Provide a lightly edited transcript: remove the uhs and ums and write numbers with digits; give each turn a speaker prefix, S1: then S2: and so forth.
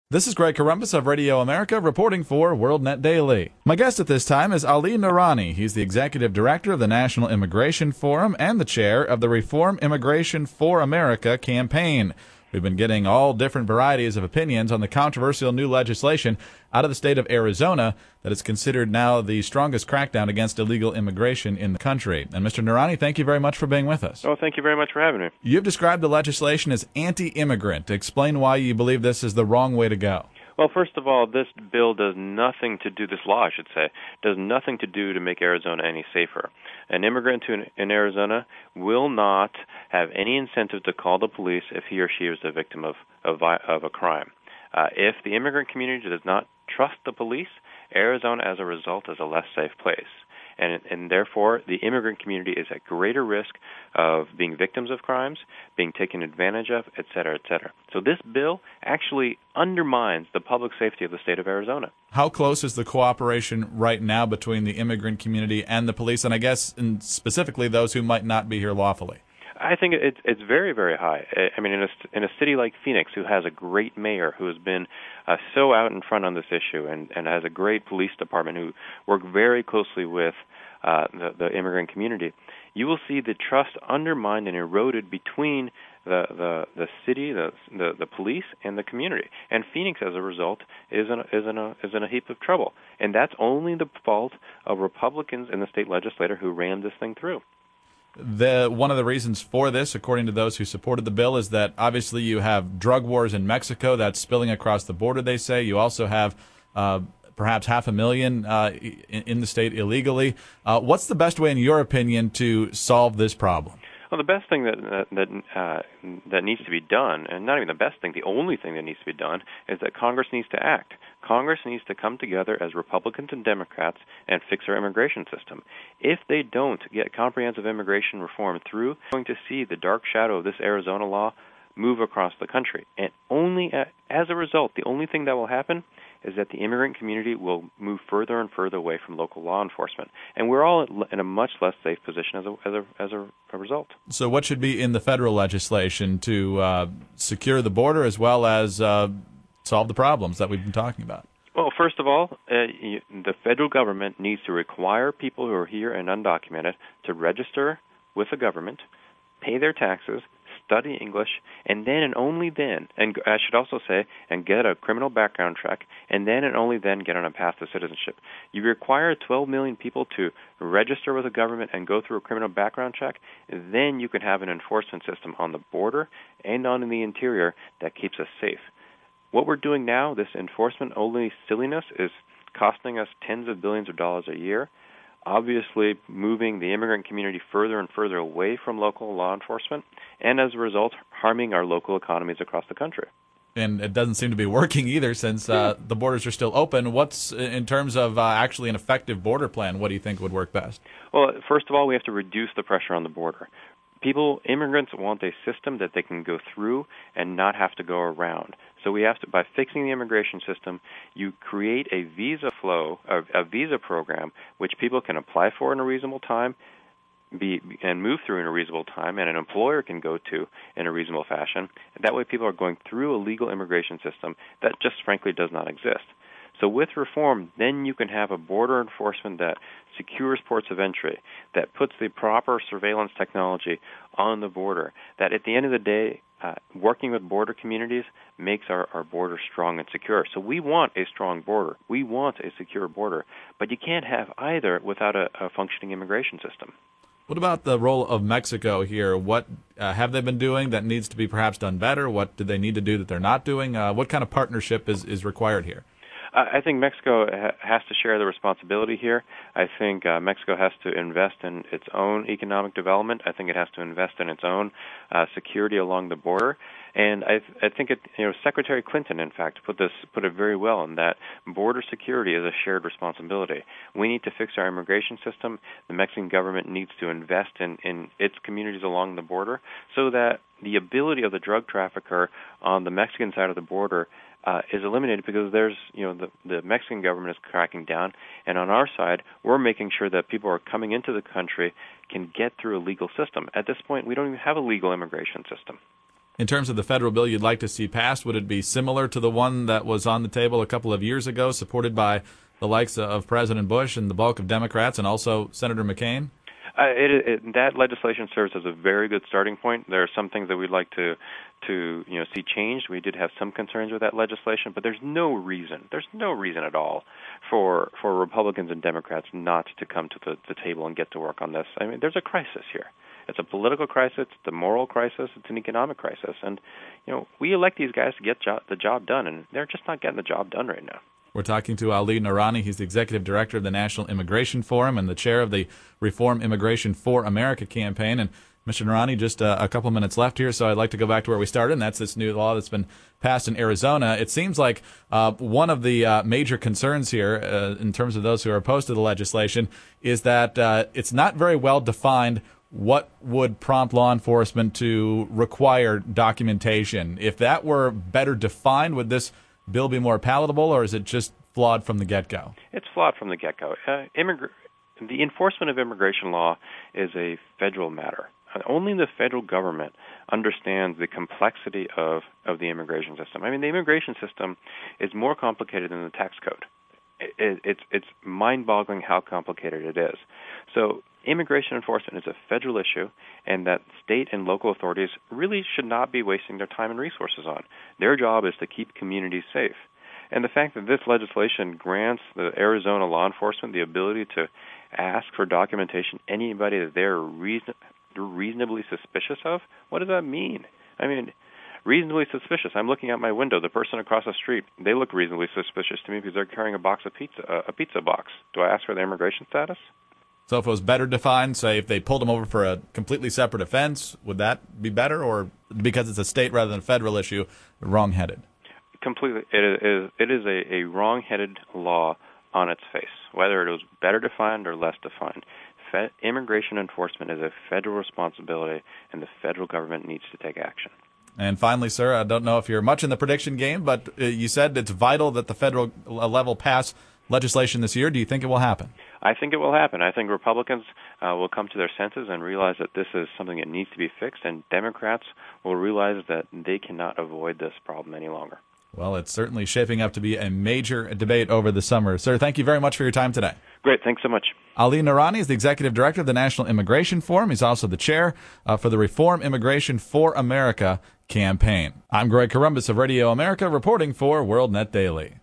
S1: This is Greg Corombos of Radio America reporting for WorldNet Daily. My guest at this time is Ali Noorani. He's the Executive Director of the National Immigration Forum and the Chair of the Reform Immigration for America campaign. We've been getting all different varieties of opinions on the controversial new legislation out of the state of Arizona that is considered now the strongest crackdown against illegal immigration in the country. And Mr. Noorani, thank you very much for being with us.
S2: Oh, thank you very much for having me.
S1: You've described the legislation as anti-immigrant. Explain why you believe this is the wrong way to go.
S2: Well, first of all, this bill does nothing to do, this law, I should say, does nothing to do to make Arizona any safer. An immigrant in Arizona will not have any incentive to call the police if he or she is the victim of a crime. If the immigrant community does not trust the police, Arizona, as a result, is a less safe place. And therefore, the immigrant community is at greater risk of being victims of crimes, being taken advantage of, et cetera, et cetera. So this bill actually undermines the public safety of the state of Arizona.
S1: How close is the cooperation right now between the immigrant community and the police, and I guess specifically those who might not be here lawfully?
S2: I think it's very, very high. I mean, in a city like Phoenix, who has a great mayor who has been so out in front on this issue and has a great police department who work very closely with the immigrant community, you will see the trust undermined and eroded between the city, the police, and the community. And Phoenix, as a result, is in a heap of trouble. And that's only the fault of Republicans in the state legislature who ran this thing through.
S1: One of the reasons for this, according to those who supported the bill, is that obviously you have drug wars in Mexico that's spilling across the border, they say. You also have perhaps 500,000 in the state illegally. What's the best way, in your opinion, to solve this problem?
S2: Well, the best thing that needs to be done, and not even the best thing, the only thing that needs to be done, is that Congress needs to act. Congress needs to come together as Republicans and Democrats and fix our immigration system. If they don't get comprehensive immigration reform through, we're going to see the dark shadow of this Arizona law move across the country. And only as a result, the only thing that will happen is that the immigrant community will move further and further away from local law enforcement. And we're all in a much less safe position as a result.
S1: So what should be in the federal legislation to secure the border as well as solve the problems that we've been talking about?
S2: Well, first of all, the federal government needs to require people who are here and undocumented to register with the government, pay their taxes, study English, and then and only then, and I should also say, and get a criminal background check, and then and only then get on a path to citizenship. You require 12 million people to register with the government and go through a criminal background check, then you can have an enforcement system on the border and on in the interior that keeps us safe. What we're doing now, this enforcement-only silliness, is costing us tens of billions of dollars a year, obviously moving the immigrant community further and further away from local law enforcement, and as a result, harming our local economies across the country.
S1: And it doesn't seem to be working either since the borders are still open. What's, in terms of actually an effective border plan, what do you think would work best?
S2: Well, first of all, we have to reduce the pressure on the border. Immigrants want a system that they can go through and not have to go around. So we have to, by fixing the immigration system, you create a visa flow, a visa program, which people can apply for in a reasonable time, and move through in a reasonable time, and an employer can go to in a reasonable fashion. And that way people are going through a legal immigration system that just frankly does not exist. So with reform, then you can have a border enforcement that secures ports of entry, that puts the proper surveillance technology on the border, that at the end of the day, working with border communities makes our border strong and secure. So we want a strong border. We want a secure border. But you can't have either without a functioning immigration system.
S1: What about the role of Mexico here? What have they been doing that needs to be perhaps done better? What do they need to do that they're not doing? What kind of partnership is required here?
S2: I think Mexico has to share the responsibility here. I think Mexico has to invest in its own economic development. I think it has to invest in its own security along the border. And I think Secretary Clinton, in fact, put it very well in that border security is a shared responsibility. We need to fix our immigration system. The Mexican government needs to invest in its communities along the border so that the ability of the drug trafficker on the Mexican side of the border is eliminated, because there's, the Mexican government is cracking down, and on our side, we're making sure that people who are coming into the country can get through a legal system. At this point, we don't even have a legal immigration system.
S1: In terms of the federal bill you'd like to see passed, would it be similar to the one that was on the table a couple of years ago, supported by the likes of President Bush and the bulk of Democrats and also Senator McCain?
S2: That legislation serves as a very good starting point. There are some things that we'd like to see changed. We did have some concerns with that legislation, but there's no reason at all for Republicans and Democrats not to come to the table and get to work on this. I mean, there's a crisis here. It's a political crisis, it's a moral crisis, it's an economic crisis, and we elect these guys to get the job done, and they're just not getting the job done right now.
S1: We're talking to Ali Noorani. He's the executive director of the National Immigration Forum and the chair of the Reform Immigration for America campaign. And Mr. Noorani, just a couple minutes left here, so I'd like to go back to where we started, and that's this new law that's been passed in Arizona. It seems like one of the major concerns here, in terms of those who are opposed to the legislation, is that it's not very well defined what would prompt law enforcement to require documentation. If that were better defined, would this bill be more palatable, or is it just flawed from the get-go?
S2: It's flawed from the get-go. The enforcement of immigration law is a federal matter. Only the federal government understands the complexity of the immigration system. I mean, the immigration system is more complicated than the tax code. It's mind-boggling how complicated it is. So immigration enforcement is a federal issue, and that state and local authorities really should not be wasting their time and resources on. Their job is to keep communities safe. And the fact that this legislation grants the Arizona law enforcement the ability to ask for documentation anybody that they're reasonably suspicious of, what does that mean? I mean, reasonably suspicious. I'm looking out my window. The person across the street, they look reasonably suspicious to me because they're carrying a pizza box. Do I ask for their immigration status?
S1: So if it was better defined, say if they pulled them over for a completely separate offense, would that be better? Or because it's a state rather than a federal issue, wrong-headed?
S2: Completely. It is a wrong-headed law on its face, whether it was better defined or less defined. Immigration enforcement is a federal responsibility, and the federal government needs to take action.
S1: And finally, sir, I don't know if you're much in the prediction game, but you said it's vital that the federal level pass legislation this year. Do you think it will happen?
S2: I think it will happen. I think Republicans will come to their senses and realize that this is something that needs to be fixed, and Democrats will realize that they cannot avoid this problem any longer.
S1: Well, it's certainly shaping up to be a major debate over the summer. Sir, thank you very much for your time today.
S2: Great. Thanks so much.
S1: Ali Noorani is the executive director of the National Immigration Forum. He's also the chair for the Reform Immigration for America campaign. I'm Greg Corombos of Radio America, reporting for WorldNet Daily.